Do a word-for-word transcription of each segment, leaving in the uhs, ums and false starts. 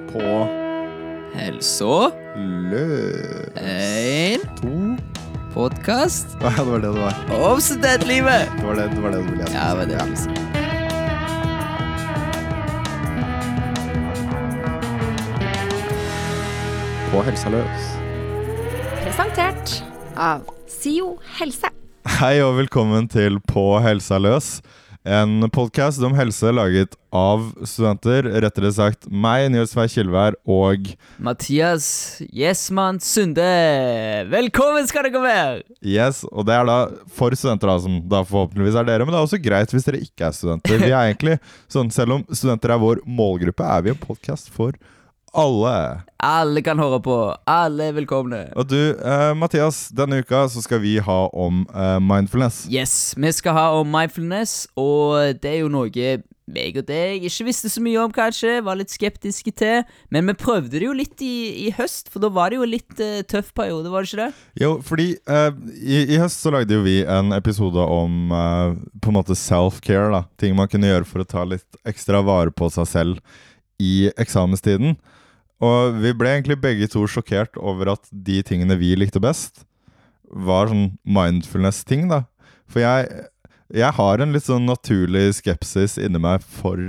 på Hälsa løs. En To. podcast Ja, det var det det var. om studentlivet. Det var det, det var det du ville jeg Ja, skulle det var det si. jeg ville si. På Helsa løs. Presentert av SIO Helse. Hei og velkommen til På Helsa løs. En podcast om helse laget av studenter, rettere sagt meg, Nils Sveig Kilvær, og Mathias Jesman Sunde. Velkommen skal dere være. yes, og det er da for studenter da, som da forhåpentligvis er dere, men det er også greit hvis dere ikke er studenter. Vi er egentlig sånn, selv om studenter er vår målgruppe, er vi en podcast for alle. Alle kan høre på. Alle er velkomne. Og du, eh, Mathias, denne uka så skal vi ha om eh, mindfulness. Yes, vi skal ha om mindfulness, og det er jo noe meg og deg ikke visste så mye om kanskje, var litt skeptiske til, men vi prøvde det jo litt i, i høst, for da var det jo litt uh, tøff periode, var det ikke det? Jo, fordi eh, i, i høst så lagde jo vi en episode om eh, på en måte self-care da. Ting man kunne gjøre for å ta litt ekstra vare på seg selv i eksamenstiden. Og vi ble egentlig begge to sjokkert over at de tingene vi likte best var sånn mindfulness-ting da. For jeg, jeg har en litt sånn naturlig skepsis inni meg for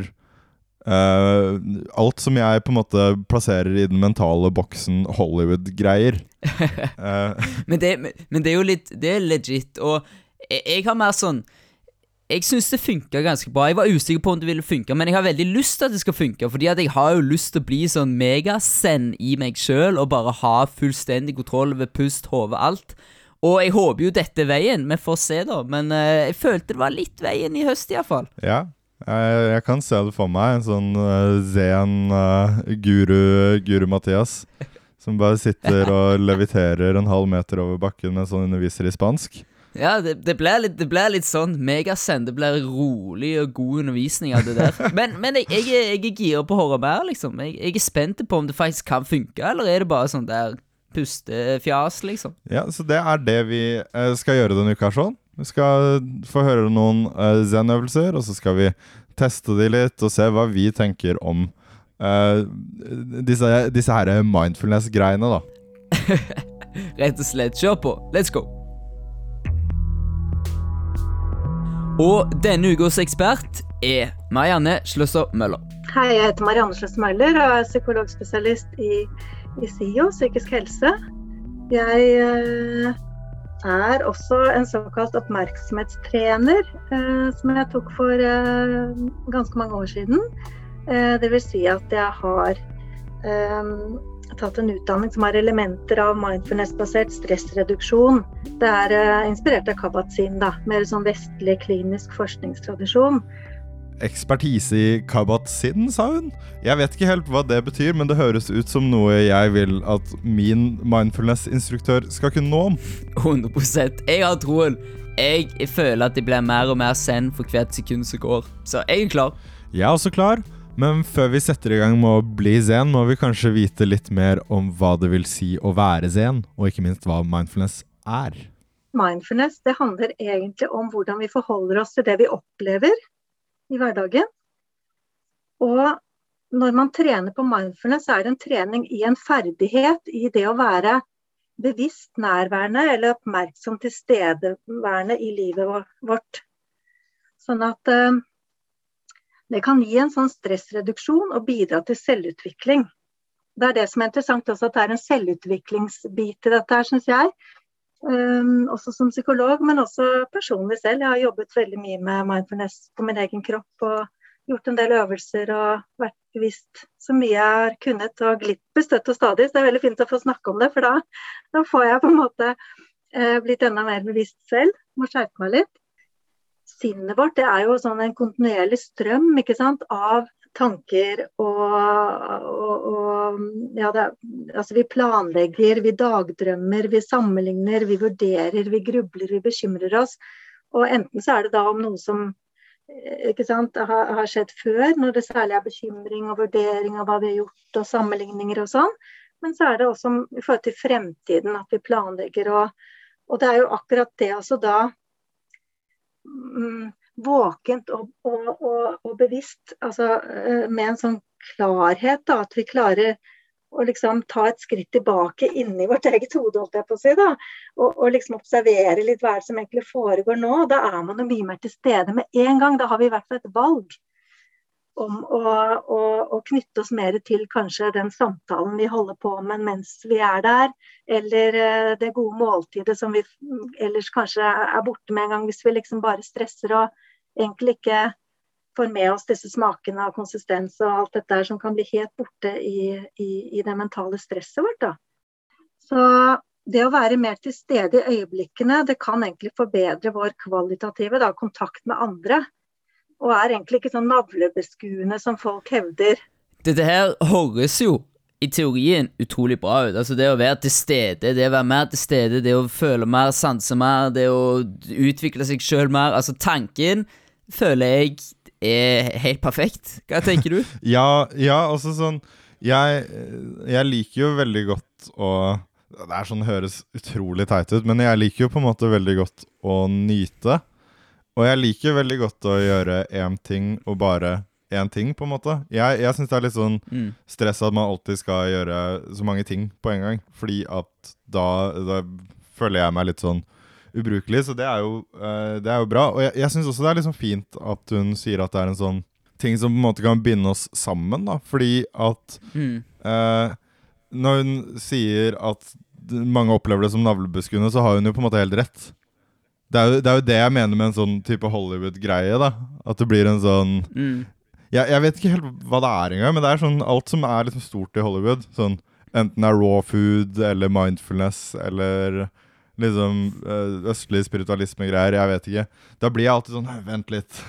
uh, alt som jeg på en måte plasserer i den mentale boksen Hollywood-greier. uh, Men det, men, men det er jo litt, det er legit, og jeg, jeg har mer sånn, jeg synes det funker ganske bra. Jeg var usikker på om det ville funke, men jeg har veldig lyst til at det skal funke, fordi at jeg har jo lyst til å bli sånn megasen i meg selv, og bare ha fullstendig kontroll over pust, hode, alt. Og jeg håper jo dette er veien, vi får se da, men uh, jeg følte det var litt veien i høst i hvert fall. ja, jeg, jeg kan se det for meg, en sånn uh, zen uh, guru, guru Mathias, som bare sitter og leviterer en halv meter over bakken med sånn underviser i spansk. Ja, det, det, ble litt, det ble litt sånn megasen, det ble rolig og god undervisning av det der. Men, men jeg, jeg, er- jeg er gira på å høre mer, liksom. Jeg, jeg er spent på om det faktisk kan funke, eller er det bare sånn der pustefjas, liksom. Ja, så det er det vi eh, skal gjøre denne uka sånn. Vi skal få høre noen eh, zen-øvelser, og så skal vi teste de litt og se hva vi tenker om eh, disse, disse her mindfulness-greiene da. Rett og slett, kjør på. Let's go. Og denne ukes ekspert er Marianne Sløsser Møller. Hei, jeg heter Marianne Sløsser Møller og er psykologspesialist i, i SIO, psykisk helse. Jeg eh, er også en såkalt oppmerksomhetstrener, eh, som jeg tok for eh, ganske mange år siden. Eh, det vil si at jeg har eh, tatt en utdanning som har elementer av mindfulness-basert stressreduksjon. Det er eh, inspirert av Kabat-Zinn, da, mer sånn vestlig klinisk forskningstradisjon. Ekspertise i Kabat-Zinn, sa hun. Jeg vet ikke helt hva det betyr, men det høres ut som noe jeg vil at min mindfulness-instruktør skal kunne nå om. hundre prosent. Jeg har troen. Jeg føler at jeg blir mer og mer zen for hvert sekund som går. Så jeg er klar. Jeg er også klar, men før vi setter i gang med å bli zen, må vi kanskje vite litt mer om hva det vil si å være zen, og ikke minst hva mindfulness er. Mindfulness, det handler egentlig om hvordan vi forholder oss til det vi opplever i hverdagen. Og når man trener på mindfulness, så er det en trening i en ferdighet i det å være bevisst nærværende eller oppmerksom til stedeværende i livet vårt. Sånn at eh, det kan gi en sånn stressreduksjon og bidra til selvutvikling. Det er det som er interessant også, at det er en selvutviklingsbit i dette her, synes jeg. Um, også som psykolog, men også personlig selv. Jeg har jobbet veldig mye med mindfulness på min egen kropp og gjort en del øvelser og vært bevisst så mye jeg har kunnet og glipp bestøtt og stadig. Så det er veldig fint å få snakke om det, for da, da får jeg på en måte eh, blitt enda mer bevisst selv. Må skjerpe meg litt. Sinnet vårt, det er jo sånn en kontinuerlig strøm, ikke sant, av tanker og, og, og ja, det, altså vi planlegger, vi dagdrømmer, vi sammenligner, vi vurderer, vi grubler, vi bekymrer oss. Og enten så er det da om noe som ikke sant, har, har skjedd før, når det særlig er bekymring og vurdering av hva vi har gjort og sammenligninger og sånn. Men så er det også i forhold til fremtiden at vi planlegger, og, og det er jo akkurat det også da våkent og, og, og, og bevisst, altså med en sånn klarhet da, at vi klarer å liksom ta et skritt tilbake inn i vårt eget hode, holdt jeg på å si da, og, og liksom observere litt hva som egentlig foregår nå. Da er man jo mye mer til stede med en gang. Da har vi i hvert fall et valg om å, å, å knytte oss mer til kanskje den samtalen vi holder på med mens vi er der, eller det gode måltidet som vi ellers kanskje er borte med en gang, hvis vi liksom bare stresser og egentlig ikke får med oss disse smakene og konsistens og alt dette som kan bli helt borte i, i, i det mentale stresset vårt da. Så det å være mer til stede i øyeblikkene, det kan egentlig forbedre vår kvalitative da, kontakt med andre, og er egentlig ikke sånn navlebeskuende som folk hevder. Dette her høres jo i teorien utrolig bra ut. Altså det å være til stede, det å være mer til stede, det å føle mer, sanse mer, det å utvikle seg selv mer. Altså tanken føler jeg er helt perfekt. Hva tenker du? ja, ja, også sånn, jeg, jeg liker jo veldig godt å, det er sånn høres utrolig teit ut, men jeg liker jo på en måte veldig godt å nyte. Og jeg liker veldig godt å gjøre en ting og bare en ting, på en måte. Jeg, jeg synes det er litt sånn mm. stress at man alltid skal gjøre så mange ting på en gang, fordi at da, da føler jeg meg litt sånn ubrukelig, så det er jo, uh, det er jo bra. Og jeg, jeg synes også det er liksom fint at hun sier at det er en sånn ting som på en måte kan binde oss sammen, da, fordi at mm. uh, når hun sier at mange opplever det som navlebeskuende, så har hun jo på en måte helt rett. Det er, jo, det er jo det jeg mener med en sånn type Hollywood-greie da. At det blir en sånn mm. jeg, jeg vet ikke helt hva det er engang, men det er sånn alt som er liksom stort i Hollywood, sånn enten er raw food eller mindfulness eller liksom østlig spiritualisme-greier, jeg vet ikke. Da blir jeg alltid sånn, vent litt.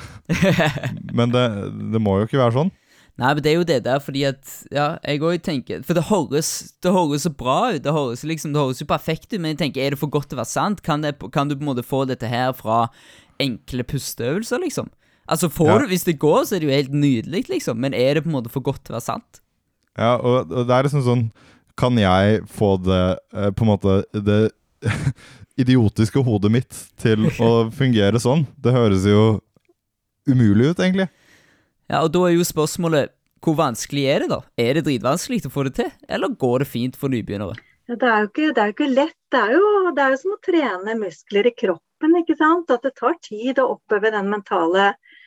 Men det, det må jo ikke være sånn. Nei, men det er jo det der, fordi at, ja, jeg også tenker, for det høres, det høres så bra ut, det høres liksom, det høres jo perfekt ut, men jeg tenker, er det for godt til å være sant? Kan, det, kan du på en måte få dette her fra enkle pusteøvelser, liksom? Altså, får ja. du, hvis det går, så er det jo helt nydelig, liksom, men er det på en måte for godt til å være sant? Ja, og, og det er liksom sånn, kan jeg få det, eh, på en måte, det idiotiske hodet mitt til å fungere sånn? Det høres jo umulig ut, egentlig. Ja, og da er jo spørsmålet, hvor vanskelig er det da? Er det dritvanskelig å få det til? Eller går det fint for nybegynnere? Ja, det er jo ikke, det er jo ikke lett. Det er jo, det er jo som å trene muskler i kroppen, ikke sant? At det tar tid å oppøve den mentale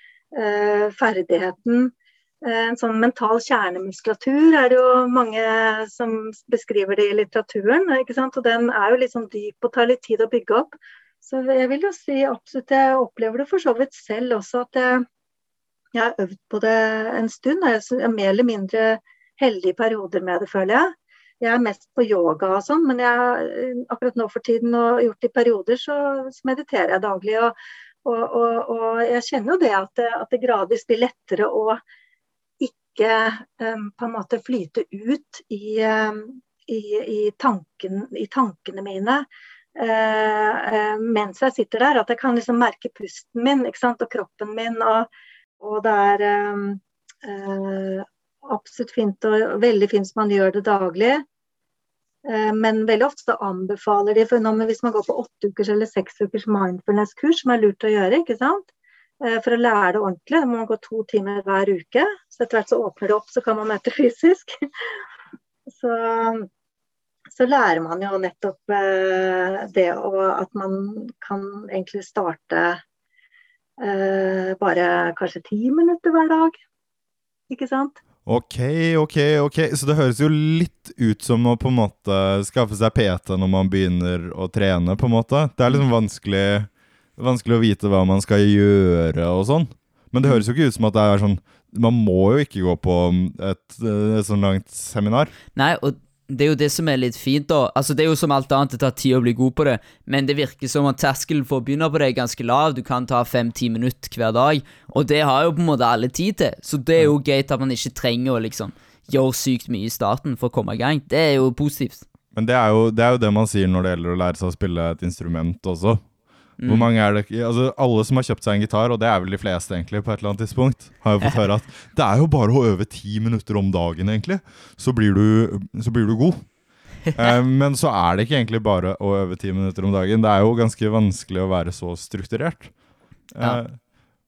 eh, ferdigheten. Eh, en sånn mental kjernemuskulatur er det jo mange som beskriver det i litteraturen, ikke sant? Og den er jo litt sånn dyp og tar litt tid å bygge opp. Så jeg vil jo si absolutt, jeg opplever det for så vidt selv også, at jeg Jeg har øvd på det en stund, og jeg er mer eller mindre heldig i perioder med det, føler jeg. Jeg er mest på yoga og sånn, men jeg, akkurat nå for tiden og gjort i perioder, så mediterer jeg daglig. Og, og, og, og jeg kjenner jo det at, det at det gradvis blir lettere å ikke um, på en måte flyte ut i, um, i, i, tanken, i tankene mine. Uh, uh, mens jeg sitter der, at jeg kan liksom merke pusten min, ikke sant, og kroppen min, og Og det er um, uh, absolutt fint og veldig fint som man gjør det daglig. Uh, men veldig ofte anbefaler de, for når, hvis man går på åtte ukers eller seks ukers mindfulness-kurs, som er lurt å gjøre, ikke sant? Uh, for å lære det ordentlig, da må man gå to timer hver uke. Så etter hvert så åpner det opp, så kan man møte fysisk. så, så lærer man jo nettopp uh, det, og at man kan egentlig starte Uh, bare kanskje ti minutter hver dag, ikke sant? Ok, ok, ok, så det høres jo litt ut som å på en måte skaffe seg P T når man begynner å trene, på en måte. Det er liksom vanskelig, vanskelig å vite hva man skal gjøre og sånn. Men det høres jo ikke ut som at det er sånn, man må jo ikke gå på et, et sånn langt seminar. Nei, og det er jo det som er litt fint da. Altså det er jo som alt annet, det tar tid å bli god på det, men det virker som at terskelen for å begynne på det er ganske lav. Du kan ta fem-ti minutter hver dag, og det har jo på en måte alle tid til. Så det er jo greit at man ikke trenger å liksom gjøre sykt mye i starten for å komme i gang. Det er jo positivt. Men det er jo det, er jo det man sier når det gjelder å lære seg å spille et instrument også. Mm. Hvor mange er det? Altså, alle som har kjøpt seg en gitar, og det er vel de fleste egentlig på et eller annet tidspunkt, har jo fått høre at det er jo bare å øve ti minutter om dagen egentlig, så blir du, så blir du god. eh, men så er det ikke egentlig bare å øve ti minutter om dagen. Det er jo ganske vanskelig å være så strukturert. Eh, ja.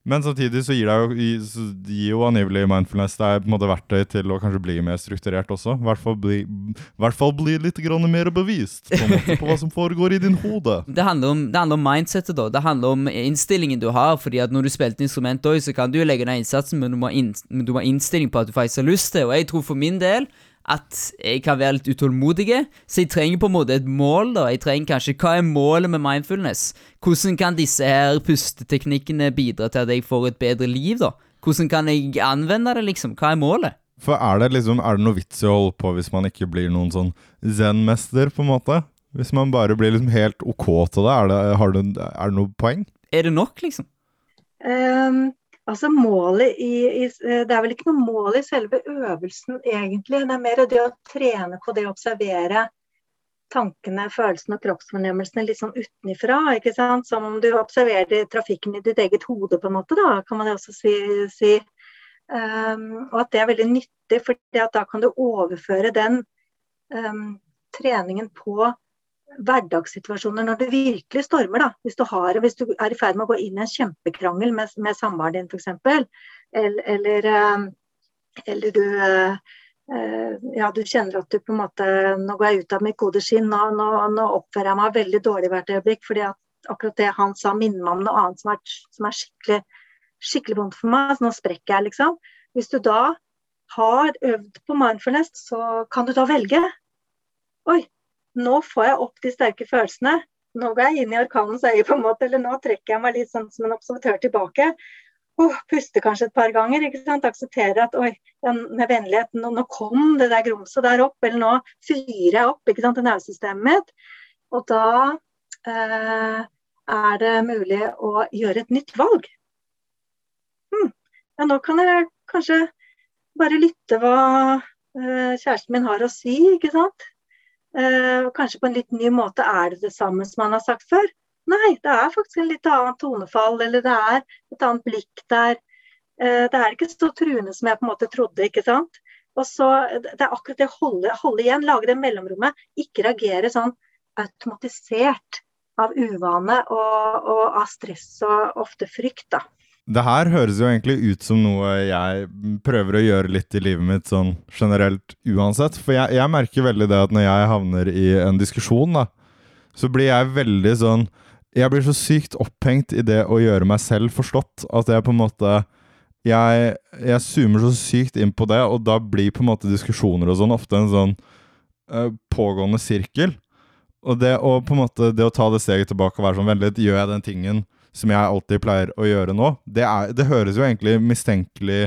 Men samtidig så gir det jo, i- så gir jo angivelig mindfulness det er på en måte verktøy til å kanskje bli mer strukturert også. I hvert fall bli, i hvert fall bli litt grann mer bevist på, en måte, på hva som foregår i din hode. Det handler om, det handler om mindsetet da. Det handler om innstillingen du har, fordi at når du spiller instrument også, så kan du jo legge ned innsatsen, men du må, inn, men du må ha innstilling på at du faktisk har lyst til, og jeg tror for min del at jeg kan være litt utålmodige, så jeg trenger på en måte et mål da. Jeg trenger kanskje, hva er målet med mindfulness? Hvordan kan disse her pusteteknikkene bidra til at jeg får et bedre liv da? Hvordan kan jeg anvende det liksom? Hva er målet? For er det liksom, er det noe vits i å holde på hvis man ikke blir noen sånn zen-mester på en måte? Hvis man bare blir liksom helt ok til det, er det, har det, er det noe poeng? Er det nok liksom? Um, altså målet i, i, det er vel ikke noe mål i selve øvelsen egentlig, det er mer det å trene på det å observere tankene, følelsene og kroppsfornemmelsene litt sånn utenifra, ikke sant? Som om du observerer trafikken i ditt eget hode på en måte da, kan man jo også si, si. Um, og at det er veldig nyttig, fordi at da kan du overføre den um, treningen på hverdagssituasjoner når du virkelig stormer da, hvis du, har, hvis du er i ferd med å gå inn i en kjempekrangel med, med samboeren din for eksempel, eller, eller, eller du, ja, du kjenner at du på en måte, nå går jeg ut av mitt gode skinn, nå, nå, nå oppfører jeg meg veldig dårlig hvert øyeblikk, fordi at akkurat det han sa minner meg om noe annet som er, som er skikkelig, skikkelig vondt for meg, så nå sprekker jeg liksom. Hvis du da har øvd på mindfulness, så kan du da velge, oi, nå får jeg opp de sterke følelsene, nå går jeg inn i orkanens øye på en måte, eller nå trekker jeg meg litt sånn som en observatør tilbake, oh, puster kanskje et par ganger, ikke sant, aksepterer at oi, med vennlighet, nå, nå kom det der grumset der opp, eller nå fyrer jeg opp, ikke sant, det nervesystemet mitt, og da eh, er det mulig å gjøre et nytt valg. Hmm. Ja, nå kan jeg kanskje bare lytte hva eh, kjæresten min har å si, ikke sant? Uh, kanskje på en litt ny måte er det det samme som han har sagt før. Nei, det er faktisk en litt annen tonefall, eller det er et annet blikk der. Uh, det er ikke så truende som jeg på en måte trodde, ikke sant? Og så, det er akkurat det å holde, holde igjen, lage det mellomrommet, ikke reagere sånn automatisert av uvane og, og av stress og ofte frykt da. Det her høres jo egentlig ut som noe jeg prøver å gjøre litt i livet mitt sånn generelt uansett. For jeg, jeg merker veldig det at når jeg havner i en diskusjon da, så blir jeg veldig sånn, jeg blir så sykt opphengt i det å gjøre meg selv forstått, at jeg på en måte, jeg, jeg zoomer så sykt inn på det, og da blir på en måte diskusjoner og sånn ofte en sånn uh, pågående sirkel. Og det å på en måte, det å ta det steget tilbake og være sånn, veldig, gjør jeg den tingen som jeg alltid pleier å gjøre nå, det, er, det høres jo egentlig mistenkelig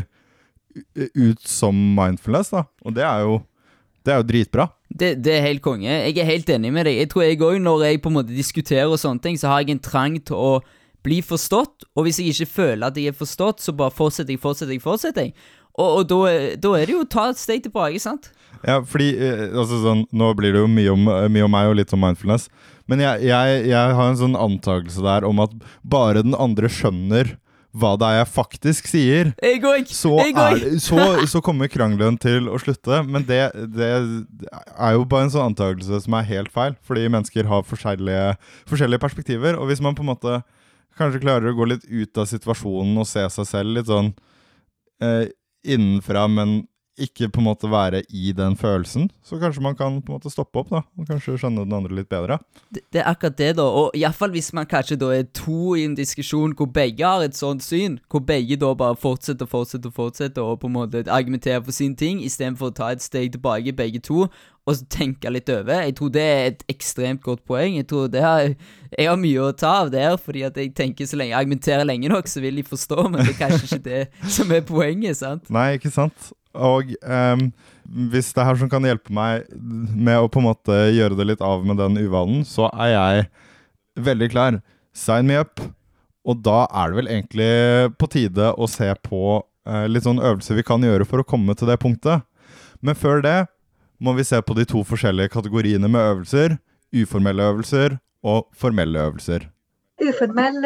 ut som mindfulness da, og det er jo, det er jo dritbra. Det, det er helt konge. Jeg er helt enig med deg. Jeg tror jeg også, når jeg på en måte diskuterer og sånne ting, så har jeg en trang til å bli forstått, og hvis jeg ikke føler at jeg er forstått, så bare fortsetter jeg, fortsetter jeg, fortsetter jeg. Og, og da, da er det jo å ta et steg tilbake, sant? Ja, fordi, altså sånn, nå blir det jo mye om, mye om meg og litt om mindfulness, men jeg, jeg, jeg har en sånn antagelse der om at bare den andre skjønner hva det er jeg faktisk sier, jeg går, så, jeg går. er, så, så kommer krangelen til å slutte, men det, det er jo bare en sånn antagelse som er helt feil, fordi mennesker har forskjellige, forskjellige perspektiver, og hvis man på en måte kanskje klarer å gå litt ut av situasjonen og se seg selv litt sånn eh, innenfra, men ikke på en måte være i den følelsen, så kanskje man kan på en måte stoppe opp da, og kanskje skjønne den andre litt bedre. Det, det er akkurat det da, og i hvert fall hvis man kanskje da er to i en diskusjon hvor begge har et sånt syn, hvor begge da bare fortsetter og fortsetter og fortsetter og på en måte argumenterer for sin ting, i stedet for å ta et steg tilbake begge to, og tenke litt over. Jeg tror det er et ekstremt godt poeng. Jeg tror det har, jeg har mye å ta av der, fordi at jeg tenker så lenge jeg argumenterer lenge nok, så vil de forstå, men det er kanskje ikke det som er poenget, sant? Nei, ikke sant? Og um, hvis det her som kan hjelpe meg med å på en måte gjøre det litt av med den uvanen, så er jeg veldig klar. Sign me up. Og da er det vel egentlig på tide å se på uh, litt sånn øvelser vi kan gjøre for å komme til det punktet. Men før det må vi se på de to forskjellige kategoriene med øvelser, uformelle øvelser og formelle øvelser. Uformell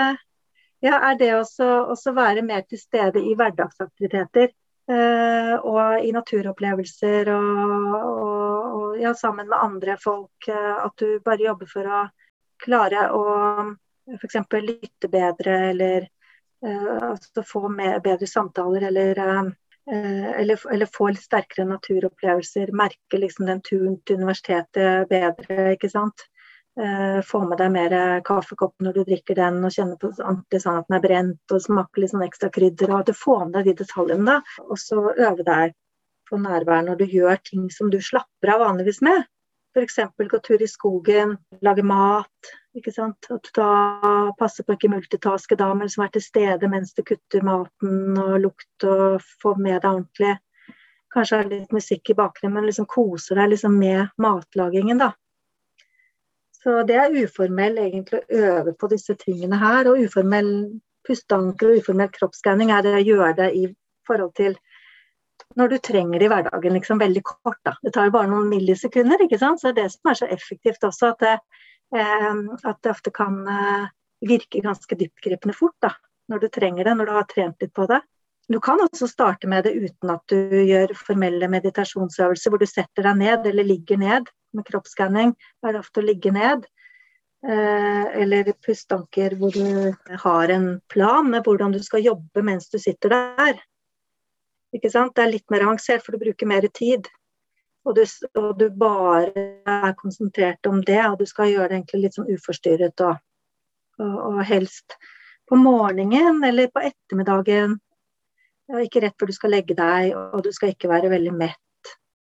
ja, er det også, også være mer til stede i hverdagsaktiviteter. Uh, og i naturopplevelser og, og, og ja, sammen med andre folk, uh, at du bare jobber for å klare å for eksempel lytte bedre, eller uh, altså få med bedre samtaler, eller, uh, eller, eller få litt sterkere naturopplevelser, merke liksom den turen til universitetet bedre, ikke sant? Uh, få med deg mer kaffekopp når du drikker den, og kjenne på ordentlig sånn at den er brent, og smake litt sånn ekstra krydder, og at du får med deg de detaljene da, og så øve deg på nærvær når du gjør ting som du slapper av vanligvis med. For eksempel gå tur i skogen, lage mat, ikke sant? At du da passer på ikke multitaske da, men som er til stede mens du kutter maten og lukt og får med deg ordentlig. Kanskje ha litt musikk i bakgrunnen, men liksom koser deg liksom med matlagingen da. Så det er uformell egentlig å øve på disse tingene her, og uformell pusteanker og uformell kroppsskanning er det å gjøre det i forhold til når du trenger det i hverdagen, liksom veldig kort da. Det tar jo bare noen millisekunder, ikke sant? Så det er det som er så effektivt også, at det, eh, at det ofte kan eh, virke ganske dyptgripende fort da, når du trenger det, når du har trent litt på det. Du kan også starte med det uten at du gjør formelle meditasjonsøvelser, hvor du setter deg ned eller ligger ned. Med kroppsskanning er det ofte å ligge ned. Eh, eller pustanker hvor du har en plan med hvordan du skal jobbe mens du sitter der. Ikke sant? Det er litt mer avansert, for du bruker mer tid. Og du, og du bare er konsentrert om det, og du skal gjøre det egentlig litt sånn uforstyrret, og, og, og helst på morgenen eller på ettermiddagen. Ikke rett før du skal legge deg, og du skal ikke være veldig mett.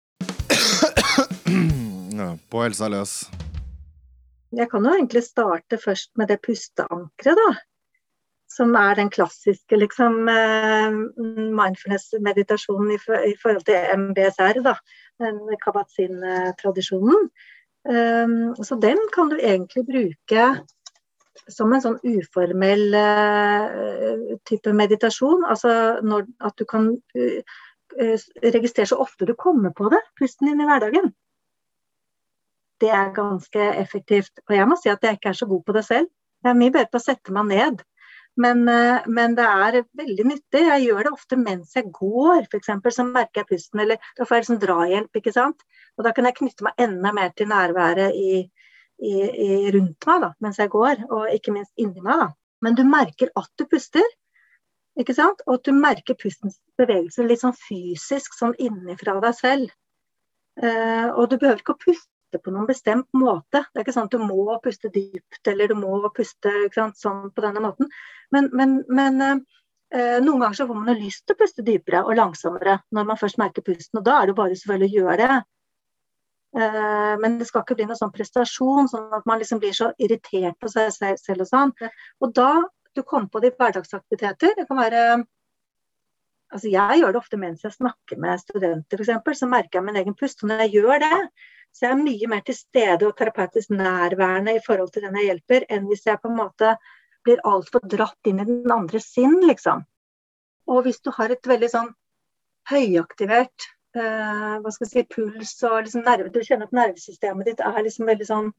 Ja, på helsa løs. Jeg kan jo egentlig starte først med det pusteankeret da, som er den klassiske liksom, mindfulness-meditasjonen i, for, i forhold til M B S R, da, den Kabat-Zinn-tradisjonen. Um, så den kan du egentlig bruke som en sånn uformell uh, type meditasjon, altså når, at du kan uh, uh, registrere så ofte du kommer på det, pusten din i hverdagen. Det er ganske effektivt, og jeg må si at jeg ikke er så god på det selv. Jeg er mye bedre på å sette meg ned, men, uh, men det er veldig nyttig. Jeg gjør det ofte mens jeg går, for eksempel, så merker jeg pusten, eller da får jeg liksom drahjelp, ikke sant? Og da kan jeg knytte meg enda mer til nærværet i I, i rundt meg da, mens jeg går, og ikke minst inni meg da. Men du merker at du puster, ikke sant? Og at du merker pustens bevegelse litt sånn fysisk, sånn innifra deg selv. Uh, og du behøver ikke å puste på noen bestemt måte. Det er ikke sånn at du må puste dypt, eller du må puste ikke sant, sånn på denne måten. Men, men, men uh, noen ganger så får man jo lyst til å puste dypere og langsommere, når man først merker pusten, og da er det bare selvfølgelig å gjøre det. Men det skal ikke bli noen sånn prestasjon, sånn at man liksom blir så irritert på seg selv og sånn. Og da du kommer på de hverdagsaktiviteter, det kan være, altså jeg gjør det ofte mens jeg snakker med studenter for eksempel, så merker jeg min egen pust, og når jeg gjør det, så er jeg mye mer til stede og terapeutisk nærværende i forhold til den jeg hjelper, enn hvis jeg på en måte blir alt for dratt inn i den andre sinn, liksom. Og hvis du har et veldig sånn høyaktivert Uh, hva skal jeg si, puls og liksom nerve, du kjenner at nervesystemet ditt er liksom veldig sånn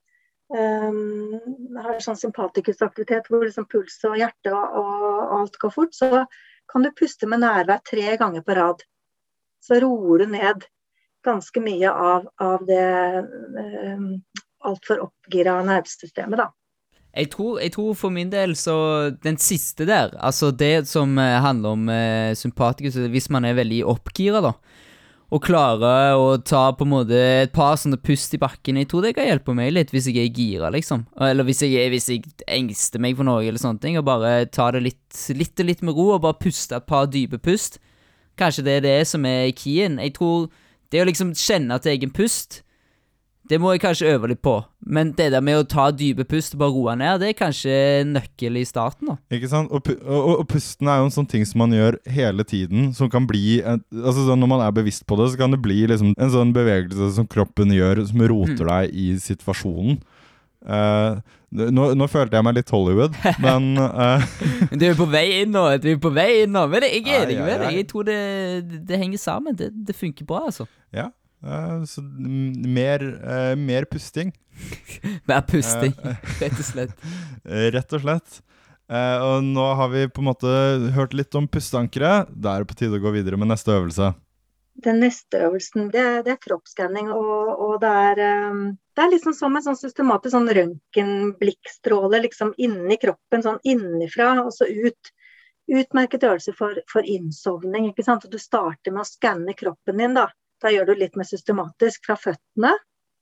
um, har sånn sympatikusaktivitet hvor liksom puls og hjerte og, og alt går fort, så kan du puste med nærvær tre ganger på rad. Så roer du ned ganske mye av, av det um, alt for oppgira nervesystemet da. Jeg tror, jeg tror for min del så den siste der, altså det som eh, handler om eh, sympatikus, hvis man er veldig oppgira da, og klarer å ta på en måte et par sånne pust i bakken, jeg tror det kan hjelpe meg litt hvis jeg er gira liksom, eller hvis jeg, hvis jeg engster meg for noe eller sånne ting, og bare ta det litt, litt og litt med ro, og bare puste et par dype pust. Kanskje det er det som er keyen. Jeg tror det å liksom kjenne til egen pust, det må jeg kanskje øve litt på, men det der med å ta dype pust og bare roe ned, det er kanskje nøkkel i starten da. Ikke sant? Og, og, og pusten er jo en sånn ting som man gjør hele tiden, som kan bli, en, altså sånn, når man er bevisst på det, så kan det bli liksom en sånn bevegelse som kroppen gjør, som roter mm. deg i situasjonen. Uh, nå, nå følte jeg meg litt Hollywood, men uh, du er på vei inn nå, du er på vei inn nå, men jeg er enig med deg, jeg tror det, det henger sammen, det, det funker bra altså. Ja. Uh, så mer, uh, mer pusting. Mer pusting, uh, rett og slett. Uh, rett og slett. Uh, og nå har vi på en måte hørt litt om pusteankere. Da er det på tide å gå videre med neste øvelse. Den neste øvelsen, det, det er kroppsskanning, og, og det er, um, det er liksom som en sånn systematisk sånn røntgenblikkstråle liksom inni kroppen, sånn innifra og så ut. utmerket øvelse for, for innsovning, ikke sant? Og du starter med å skanne kroppen din da. Da gjør du litt mer systematisk fra føttene.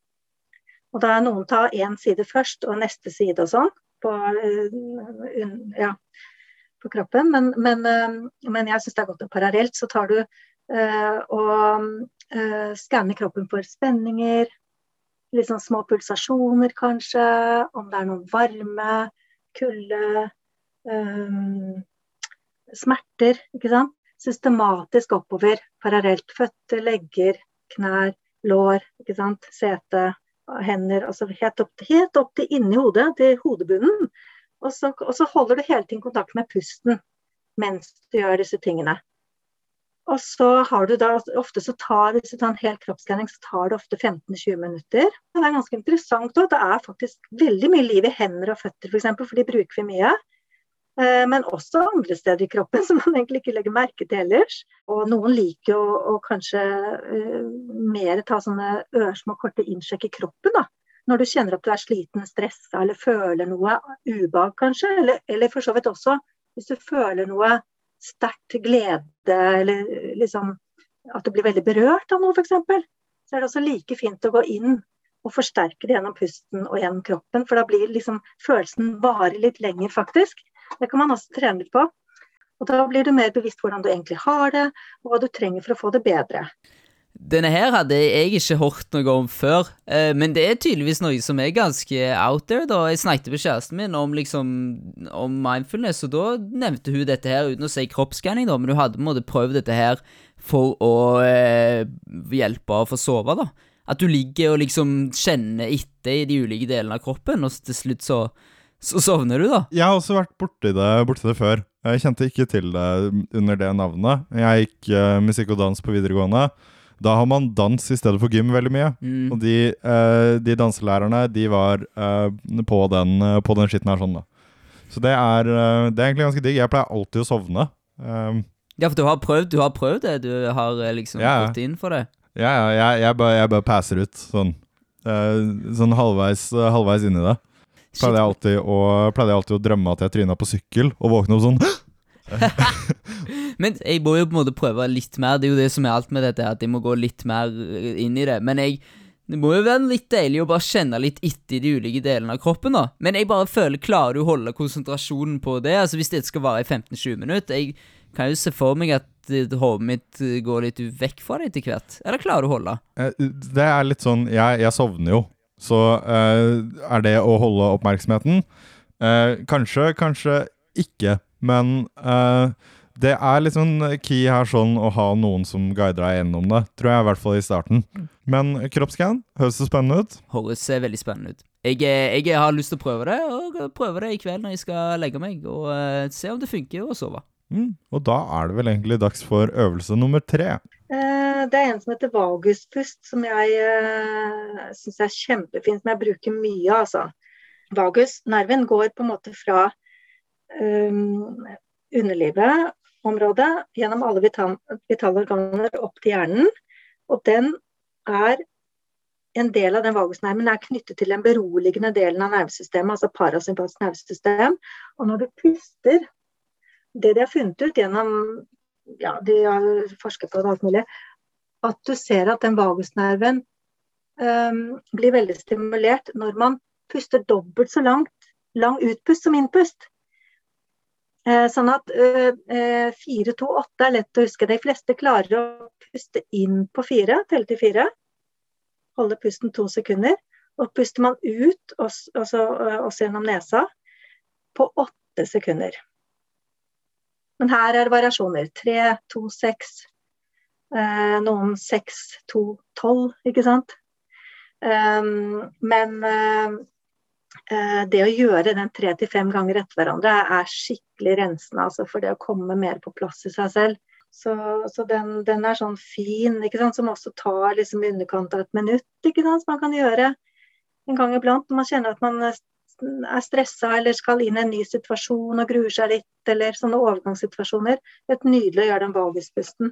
Og da er noen tar en side først, og neste side og sånn, på, ja, på kroppen. Men, men, men jeg synes det er godt og parallelt, så tar du uh, og uh, skanner kroppen for spenninger, litt sånn små pulsasjoner kanskje, om det er noen varme, kulde, um, smerter, ikke sant? Systematisk oppover, parallelt, føtter, legger, knær, lår, ikke sant? Sete, hender, altså helt opp, helt opp til inni hodet, til hodebunnen. Og så, og så holder du hele tiden kontakt med pusten mens du gjør disse tingene. Og så har du da, ofte så tar, hvis du tar en hel kroppsskanning, så tar det ofte femten til tjue minutter. Det er ganske interessant også, det er faktisk veldig mye liv i hender og føtter for eksempel, for de bruker vi mye. Men også andre steder i kroppen som man egentlig ikke legger merke til ellers. Og noen liker å, å kanskje uh, mer ta sånne ørsmå korte innsjekk i kroppen da. Når du kjenner at du er sliten, stresset, eller føler noe ubehag kanskje, eller, eller for så vidt også hvis du føler noe sterkt glede, eller liksom at du blir veldig berørt av noe for eksempel, så er det også like fint å gå inn og forsterke det gjennom pusten og gjennom kroppen, for da blir liksom følelsen varer litt lenger faktisk. Det kan man også trene litt på. Og da blir du mer bevisst hvordan du egentlig har det, og hva du trenger for å få det bedre. Denne her hadde jeg ikke hørt noe om før, men det er tydeligvis noe som er ganske out there da. Jeg snakket med kjæresten min om, liksom, om mindfulness, og da nevnte hun dette her uten å si kroppsskanning da, men hun hadde på en måte prøvd dette her for å eh, hjelpe av å sove da. At du ligger og liksom kjenner etter i de ulike delene av kroppen, og til slutt så Så sovner du da? Jeg har også vært borti det, borti det før. Jeg kjente ikke til det under det navnet. Jeg gikk uh, musikk og dans på videregående. Da har man dans i stedet for gym veldig mye. Mm. Og de, uh, de danselærerne, de var uh, på, den, uh, på den skitten her sånn da. Så det er, uh, det er egentlig ganske digg. Jeg pleier alltid å sovne. Um, ja, for du har prøvd, du har prøvd det? Du har liksom ja, gått inn for det? Ja, ja jeg, jeg, bare, jeg bare passer ut sånn, uh, sånn halvveis, uh, halvveis inn i det. Pleide jeg, alltid å, pleide jeg alltid å drømme at jeg trynet på sykkel og våkne opp sånn. Men jeg må jo på en måte prøve litt mer. Det er jo det som er alt med dette, at jeg må gå litt mer inn i det. Men jeg, det må jo være litt deilig å bare kjenne litt etter i de ulike delene av kroppen da. Men jeg bare føler, klarer du å holde konsentrasjonen på det? Altså hvis det skal vare i femten til tjue minutter, jeg kan jo se for meg at hodet mitt går litt vekk fra det etter hvert. Eller klarer du å holde? Det er litt sånn, jeg, jeg sovner jo. Så uh, er det å holde oppmerksomheten uh, kanskje, kanskje ikke, men uh, det er litt sånn key her sånn å ha noen som guider deg gjennom det, tror jeg i hvert fall i starten. Men kroppsscan, høres det spennende ut? Høres veldig spennende ut. Jeg, jeg har lyst til å prøve det, og prøve det i kveld når jeg skal legge meg, og uh, se om det funker å sove. Mm, og da er det vel egentlig dags for øvelse nummer tre. Det er en som heter vaguspust, som jeg uh, synes er kjempefint, som jeg bruker mye, altså. Vagusnerven går på en måte fra um, underlivet, området, gjennom alle vital, vitale organer opp til hjernen, og den er, en del av den vagusnerven er knyttet til den beroligende delen av nervesystemet, altså parasympatisk nervesystem, og når du puster, det de har funnet ut gjennom, ja, de har forsket på det alt mulig, at du ser at den vagusnerven um, blir veldig stimulert når man puster dobbelt så langt, lang utpust som innpust. Uh, sånn at uh, uh, fire, to, åtte er lett å huske. De fleste klarer å puste inn på fire, telle til fire, holde pusten to sekunder, og puster man ut, også, også, uh, også gjennom nesa, på åtte sekunder. Men her er det variasjoner. tre, to, seks, eh, noen seks, to, tolv, ikke sant? Um, men eh, det å gjøre den tre til fem ganger etter hverandre er skikkelig rensende, altså for det å komme mer på plass i seg selv. Så, så den, den er sånn fin, ikke sant? Som også tar liksom underkant av et minutt, ikke sant? Som man kan gjøre en gang iblant, når man kjenner at man er stresset eller skal inn i en ny situasjon og gruer seg litt, eller sånne overgangssituasjoner. Det er nydelig å gjøre den vaguspusten.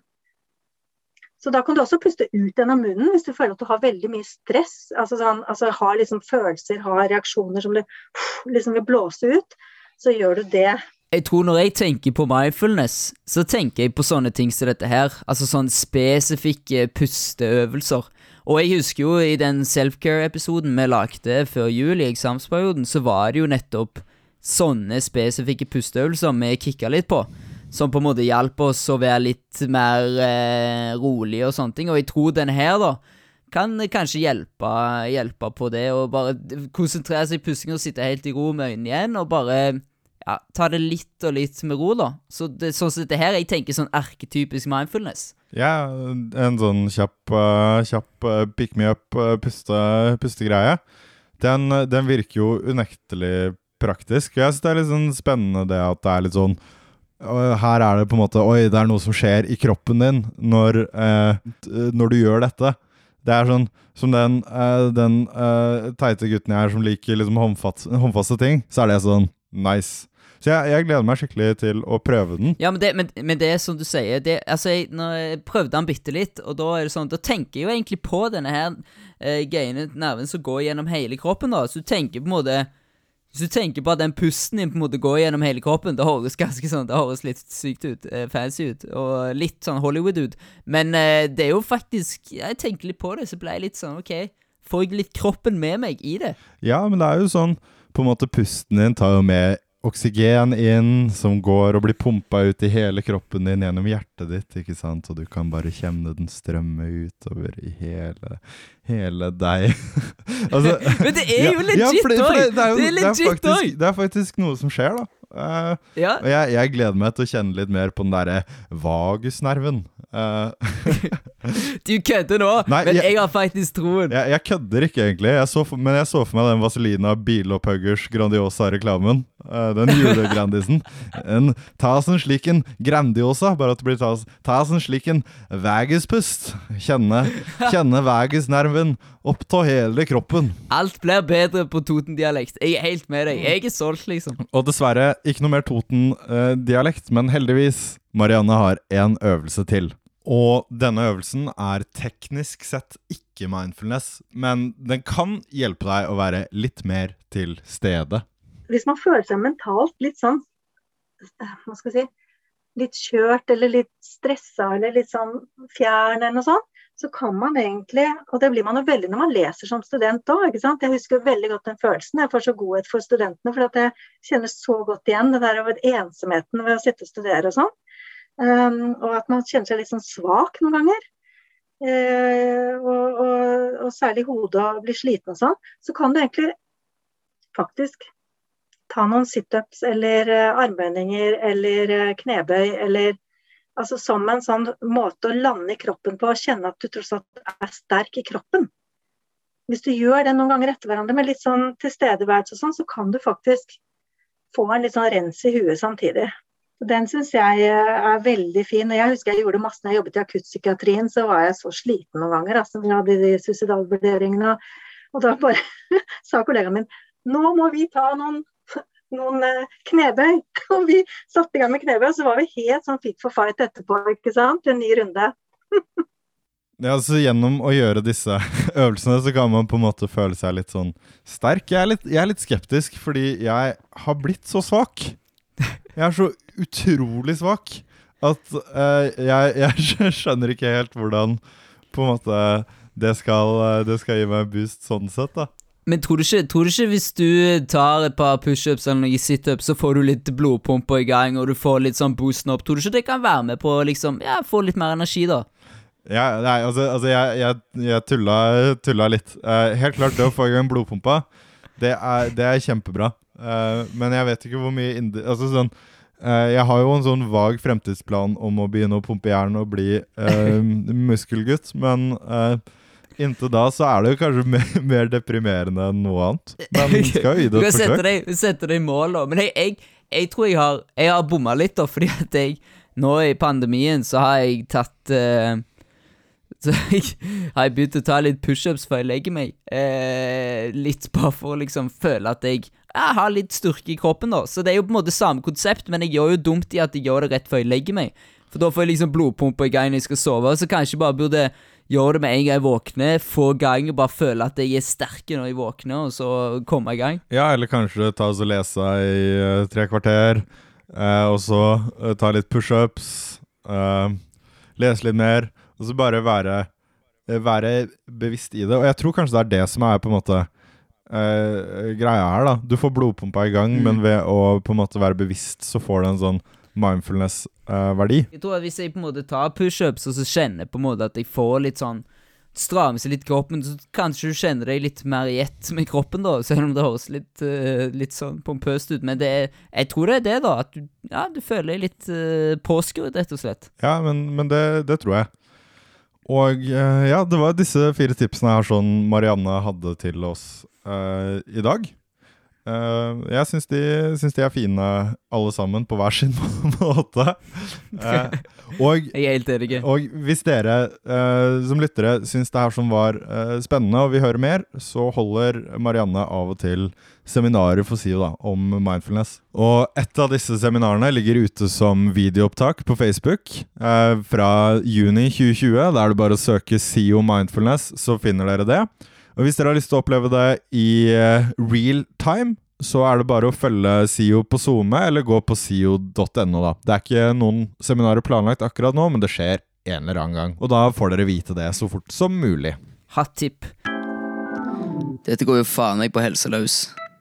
Så da kan du også puste ut gjennom munnen hvis du føler at du har veldig mye stress, altså, sånn, altså har liksom følelser, har reaksjoner som du liksom vil blåse ut, så gjør du det Jeg tror når jeg tenker på mindfulness, så tenker jeg på sånne ting som dette her. Altså sånne spesifikke pusteøvelser. Og jeg husker jo i den self-care-episoden vi lagde før jul i eksamensperioden, så var det jo nettopp sånne spesifikke pusteøvelser vi kikket litt på. Som på en måte hjalp oss å være litt mer eh, rolig og sånne ting. Og jeg tror denne her da, kan kanskje hjelpe, hjelpe på det, og bare konsentrere seg i pustingen og sitte helt i ro med øynene igjen, og bare ja, ta det litt og litt med ro da. Så det, sånn som dette her, jeg tenker sånn arketypisk mindfulness. Ja, en sånn kjapp, uh, kjapp uh, pick me up uh, puste, pustegreie. Den, den virker jo unektelig praktisk. Jeg synes det er litt sånn spennende det at det er litt sånn, uh, her er det på en måte, oi, det er noe som skjer i kroppen din når, uh, når du gjør dette. Det er sånn, som den, uh, den uh, teite gutten jeg er som liker liksom håndfaste, håndfaste ting, så er det sånn nice. Så jeg, jeg gleder meg skikkelig til å prøve den. Ja, men det, men, men det er som du sier, det, altså jeg, når jeg prøvde den bitte litt, og da er det sånn, da tenker jeg jo egentlig på denne her eh, gøyende nerven som går gjennom hele kroppen da, så du tenker på en måte, hvis du tenker på at den pusten din på en måte går gjennom hele kroppen, det høres ganske sånn, det høres litt sykt ut, eh, fancy ut, og litt sånn Hollywood ut, men eh, det er jo faktisk, jeg tenker litt på det, så ble jeg litt sånn, ok, får jeg litt kroppen med meg i det? Ja, men det er jo sånn, på en måte pusten din tar jo med oksygen inn, som går og blir pumpet ut i hele kroppen din gjennom hjertet ditt, ikke sant? Og du kan bare kjenne den strømme utover i hele, hele deg. altså, Men det er jo legit, ja, ja, fordi, fordi det, det, er jo, det er legit, det, er faktisk, det er faktisk noe som skjer da. Uh, ja. Og jeg, jeg gleder meg til å kjenne litt mer på den der vagusnerven. Uh, du kødder nå, Nei, men jeg, jeg har faktisk troen. Jeg, jeg kødder ikke egentlig, jeg så for, men jeg så for meg den Vaselina Bilopphøggers Grandiosa-reklamen. Uh, den julegrandisen. En, ta oss en slik en Grandiosa, bare at det blir ta oss, ta oss en slik en vaguspust. Kjenne, kjenne vagusnerven opp til hele kroppen. Alt blir bedre på Toten-dialekt. Jeg er helt med deg. Jeg er solgt, liksom. Og dessverre, ikke noe mer Toten-dialekt, men heldigvis, Marianne har en øvelse til. Og denne øvelsen er teknisk sett ikke mindfulness, men den kan hjelpe deg å være litt mer til stede. Hvis man føler seg mentalt litt sånn, hva skal jeg si, litt kjørt eller litt stresset eller litt sånn fjern eller noe sånt, så kan man egentlig, og det blir man jo veldig når man leser som student da, ikke sant? Jeg husker veldig godt den følelsen, jeg får så godhet for studentene, for at jeg kjenner så godt igjen det der over ensomheten ved å sitte og studere og sånn, um, og at man kjenner seg litt sånn svak noen ganger, uh, og, og, og særlig hodet og blir sliten og sånn, så kan du egentlig faktisk ta noen sit-ups eller uh, armbøyninger eller uh, knebøy eller altså som en sånn måte å lande i kroppen på og kjenne at du tross alt er sterk i kroppen. Hvis du gjør det noen ganger etter hverandre med litt sånn tilstedeværelse og sånn, så kan du faktisk få en litt sånn rens i huet samtidig. Den synes jeg er veldig fin, og jeg husker jeg gjorde masse når jeg jobbet i akuttpsykiatrien, så var jeg så sliten noen ganger, altså vi hadde de suicidalvurderingene, og da bare sa kollegaen min, nå må vi ta noen noen knebøy, og vi satte i gang med knebøy, og så var vi helt sånn fit for fight etterpå, ikke sant? En ny runde. Ja, så gjennom å gjøre disse øvelsene, så kan man på en måte føle seg litt sånn sterk. Jeg er litt, jeg er litt skeptisk, fordi jeg har blitt så svak. Jeg er så utrolig svak, at uh, jeg, jeg skjønner ikke helt hvordan på en måte det skal, det skal gi meg boost sånn sett da. Men tror du, ikke, tror du ikke hvis du tar et par push-ups eller noen sit-ups, så får du litt blodpumper i gang, og du får litt sånn boosten opp. Tror du ikke det kan være med på å liksom, ja, få litt mer energi da? Ja, nei, altså, altså jeg, jeg, jeg tulla, tulla litt. Uh, helt klart det å få i gang blodpumpa, det er, det er kjempebra. Uh, men jeg vet ikke hvor mye indi... Altså sånn, uh, jeg har jo en sånn vag fremtidsplan om å begynne å pumpe jern og bli uh, muskelgutt, men... Uh, Inntil da så er det jo kanskje mer, mer deprimerende enn noe annet. Men skal jo gi det et forsøk. Du kan sette deg i mål da. Men jeg, jeg, jeg tror jeg har, jeg har bommet litt da, fordi at jeg, nå i pandemien så har jeg tatt, uh, så jeg har jeg begynt å ta litt push-ups før jeg legger meg. Uh, litt bare for å liksom føle at jeg, jeg har litt styrke i kroppen da. Så det er jo på en måte samme konsept, men jeg gjør jo dumt i at jeg gjør det rett før jeg legger meg. For da får jeg liksom blodpumpe i gang når jeg skal sove, så kanskje bare burde gjøre det med en gang jeg våkner, få gang og bare føle at jeg er sterk når jeg våkner, og så komme i gang. Ja, eller kanskje ta oss og lese i uh, tre kvarter, eh, og så eh, ta litt push-ups, eh, lese litt mer, og så bare være, eh, være bevisst i det. Og jeg tror kanskje det er det som er på en måte eh, greia her da. Du får blodpumpa i gang, Mm. men ved å på en måte være bevisst, så får du en sånn mindfulness-verdi. Jeg tror at hvis jeg på en måte tar push-ups, og så kjenner jeg på en måte at jeg får litt sånn stramme seg litt i kroppen, så kanskje du kjenner deg litt mer i ett med kroppen da, selv om det høres litt, uh, litt sånn pompøst ut, men det er, jeg tror det er det da, at du, ja, du føler deg litt uh, påskrudd, rett og slett. Ja, men, men det, det tror jeg. Og eh, ja, det var disse fire tipsene her sånn Marianne hadde til oss eh, i dag. Eh, jeg synes de, synes de er fine alle sammen på hver sin måte. Eh, og, Jeg er helt enig. og hvis dere eh, som lyttere synes det her som var eh, spennende og vil høre mer, så holder Marianne av og til seminarer for S I O da, om mindfulness. Og et av disse seminarene ligger ute som videoopptak på Facebook eh, fra juni tjue tjue. Da er det bare å søke S I O Mindfulness, så finner dere det. Og hvis dere har lyst til å oppleve det i uh, real time, så er det bare å følge S I O på Zoome, eller gå på sio punktum no da. Det er ikke noen seminarer planlagt akkurat nå, men det skjer en eller annen gang. Og da får dere vite det så fort som mulig. Hot tip. Dette går jo faen meg på helseløs.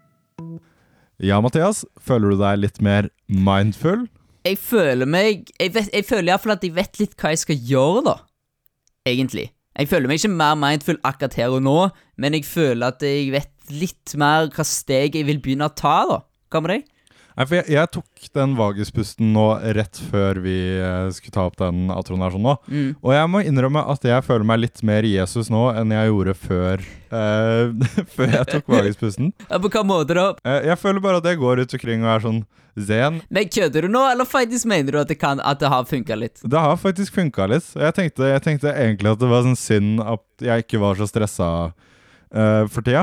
Ja, Mathias, føler du deg litt mer mindful? Jeg føler meg, jeg, vet, jeg føler i hvert fall at jeg vet litt hva jeg skal gjøre da, egentlig. Jeg føler meg ikke mer mindful akkurat her og nå, men jeg føler at jeg vet litt mer hva steg jeg vil begynne å ta da. Hva med deg? Nei, for jeg, jeg tok den vaguspusten nå rett før vi eh, skulle ta opp den outroen her sånn nå. Mm. Og jeg må innrømme at jeg føler meg litt mer Jesus nå enn jeg gjorde før, eh, før jeg tok vaguspusten. Ja, på hva måte da? Eh, jeg føler bare at jeg går ut omkring og er sånn zen. Men kødder du nå, eller faktisk mener du at det, kan, at det har funket litt? Det har faktisk funket litt. Jeg tenkte, jeg tenkte egentlig at det var sånn synd at jeg ikke var så stresset eh, for tida.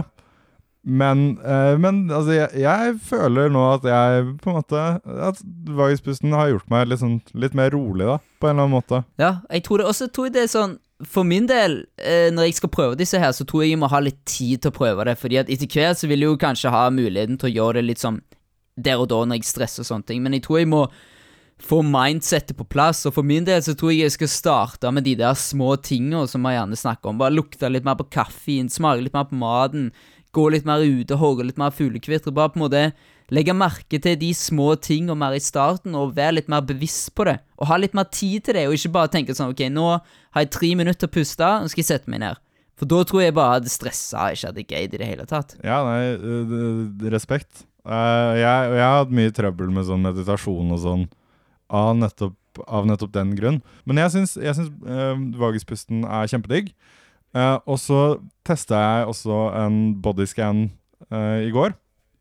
Men, uh, men altså, jeg, jeg føler nå at jeg på en måte at vaguspusten har gjort meg litt, sånn, litt mer rolig da, på en eller annen måte. Ja, jeg tror det også tror jeg det er sånn. For min del, eh, når jeg skal prøve disse her, så tror jeg jeg må ha litt tid til å prøve det. Fordi at etter hvert så vil jeg jo kanskje ha muligheten til å gjøre det litt sånn der og da når jeg stresser og sånne ting. Men jeg tror jeg må få mindsetet på plass. Og for min del så tror jeg jeg skal starte med de der små tingene som jeg gjerne snakker om. Bare lukte litt mer på kaffen, smake litt mer på maten, gå litt mer ute, høre litt mer fuglekvitter, bare på en måte legge merke til de små tingene mer i starten, og være litt mer bevisst på det, og ha litt mer tid til det, og ikke bare tenke sånn, ok, nå har jeg tre minutter å puste, nå skal jeg sette meg ned. For da tror jeg bare at det stresset ikke at det greide i det hele tatt. Ja, nei, uh, respekt. Uh, jeg, jeg har hatt mye trøbbel med sånn meditasjon og sånn, av nettopp, av nettopp den grunn. Men jeg synes, jeg synes uh, vaguspusten er kjempedigg. Uh, og så testet jeg også en bodyscan uh, i går.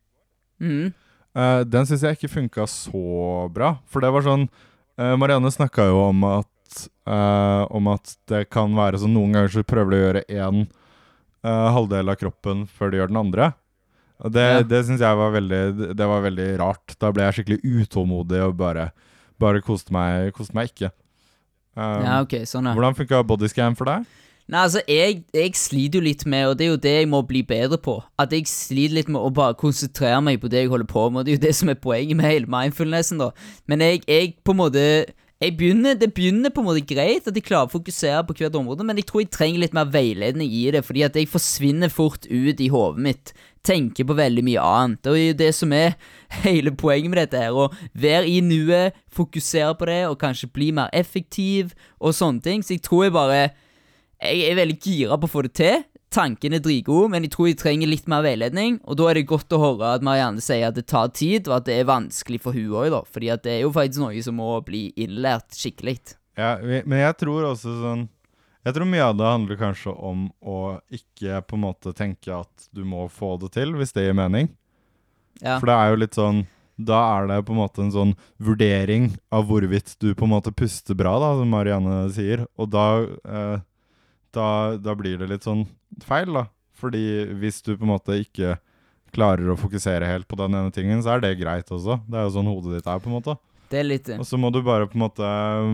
Mhm. Uh, den synes jeg ikke funket så bra. For det var sånn, uh, Marianne snakket jo om at, uh, om at det kan være sånn, noen ganger så prøver du å gjøre en uh, halvdel av kroppen før du gjør den andre. Og det, Ja. det synes jeg var veldig, det var veldig rart. Da ble jeg skikkelig utålmodig og bare, bare koste meg, koste meg ikke. Um, Ja, ok, sånn ja. Hvordan funket bodyscan for deg? Nei, altså, jeg, jeg sliter jo litt med, og det er jo det jeg må bli bedre på, at jeg sliter litt med å bare konsentrere meg på det jeg holder på med, og det er jo det som er poenget med hele mindfulnessen da. Men jeg, jeg på en måte, jeg begynner, det begynner på en måte greit at jeg klarer å fokusere på hvert område, men jeg tror jeg trenger litt mer veiledning i det, fordi at jeg forsvinner fort ut i hodet mitt, tenker på veldig mye annet. Det er jo det som er hele poenget med dette her, å være i nuet, fokusere på det, og kanskje bli mer effektiv, og sånne ting. Så jeg tror jeg bare, jeg er veldig gira på å få det til. Tanken er dritgod, men jeg tror jeg trenger litt mer veiledning, og da er det godt å høre at Marianne sier at det tar tid, og at det er vanskelig for hun også da, fordi at det er jo faktisk noe som må bli innlært skikkelig. Ja, vi- men jeg tror også sånn, jeg tror mye av det handler kanskje om å ikke på en måte tenke at du må få det til, hvis det gir mening. Ja. For det er jo litt sånn, da er det på en måte en sånn vurdering av hvorvidt du på en måte puster bra da, som Marianne sier, og da, eh, da, da blir det litt sånn feil da, fordi hvis du på en måte ikke klarer å fokusere helt på den ene tingen, så er det greit også. Det er jo sånn hodet ditt er på en måte. Det er litt det. Og så må du bare på en måte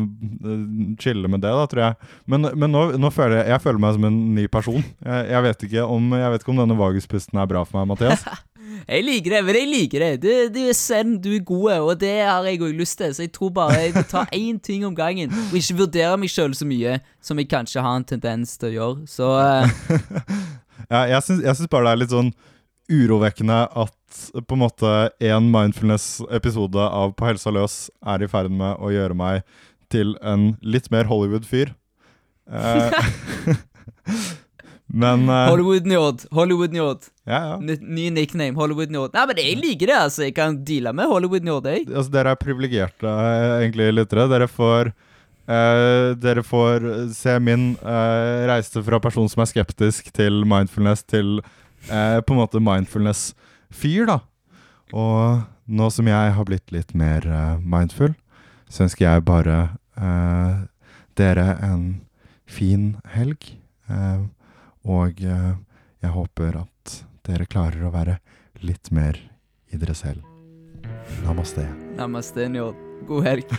øh, chille med det da, tror jeg. Men, men nå, nå føler jeg, jeg føler meg som en ny person. Jeg, jeg, vet ikke om, jeg vet ikke om denne vaguspusten er bra for meg, Mathias. Jeg liker det, men jeg liker det. Du, du er send, du er god, og det har jeg også lyst til. Så jeg tror bare jeg vil ta én ting om gangen, og ikke vurdere meg selv så mye som jeg kanskje har en tendens til å gjøre. Så uh... ja, jeg syns, jeg syns bare det er litt sånn urovekkende at på en måte en mindfulness-episode av På Helsa Løs er i ferd med å gjøre meg til en litt mer Hollywood-fyr. Uh, men uh, Hollywood-njord, Hollywood-njord. Ja, ja. Ny, ny nickname, Hollywood-njord. Nei, men jeg liker det, altså. Jeg kan deale med Hollywood-njord, jeg. Altså, dere er privilegerte, egentlig, lyttere. Dere får uh, Dere får se min uh, reise fra person som er skeptisk til mindfulness til uh, på en måte mindfulness-fyr, da. Og nå som jeg har blitt litt mer uh, mindful, så ønsker jeg bare uh, dere en fin helg. Uh, og uh, jeg håper at dere klarer å være litt mer i dere selv. Namaste. Namaste, njord. God helg.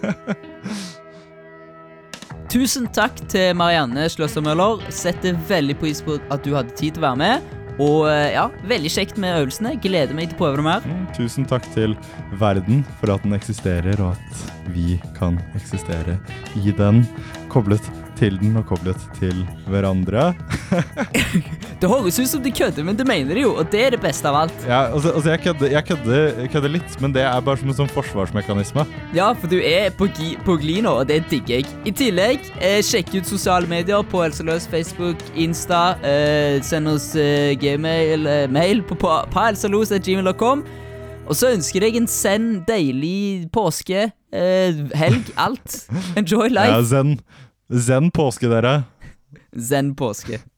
Tusen takk til Marianne Sløsser-Møller. Setter veldig pris på at du hadde tid til å være med. Og ja, veldig kjekt med øvelsene. Gleder meg til å prøve det mer. Mm, tusen takk til verden for at den eksisterer, og at vi kan eksistere i den. Koblet til den og koblet til hverandre. Det høres ut som du kødder, men du mener det jo, og det er det beste av alt. Ja, altså, altså jeg, kødder, jeg, kødder, jeg kødder litt, men det er bare som en sånn forsvarsmekanisme. Ja, for du er på, på glid nå, og det digger jeg. I tillegg, eh, sjekk ut sosiale medier på Helsaløs, Facebook, Insta, eh, send oss eh, gmail, eh, mail på, på, på helsaløs at gmail dot com. Og så ønsker jeg en send, deilig påske, eh, helg, alt. Enjoy life. Ja, zen. Zen påske, dere. Zen påske.